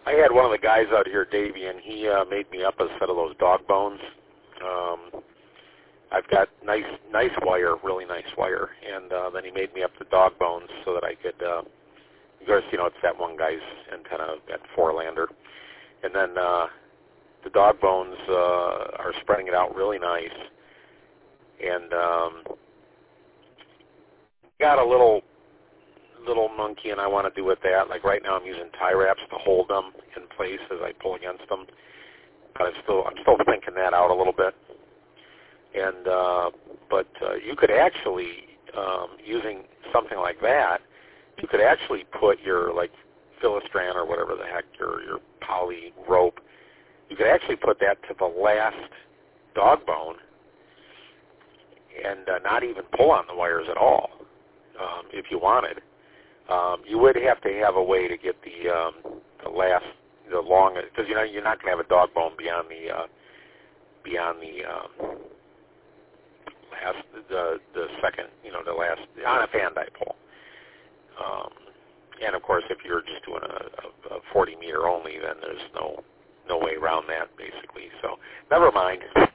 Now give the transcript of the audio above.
I had one of the guys out here, Davey, and he made me up a set of those dog bones. I've got nice wire, really nice wire, and then he made me up the dog bones so that I could, because, it's that one guy's antenna at Four-lander. And then the dog bones are spreading it out really nice. And got a little monkey, and I want to do with that. Like right now I'm using tie wraps to hold them in place as I pull against them. But I'm still thinking that out a little bit. And but you could actually, using something like that, you could actually put your like Filistran or whatever the heck, your poly rope, you could actually put that to the last dog bone and not even pull on the wires at all if you wanted. You would have to have a way to get the long, because you're not going to have a dog bone beyond the second, the last on a fan dipole. And of course, if you're just doing a 40 meter only, then there's no way around that basically. So never mind.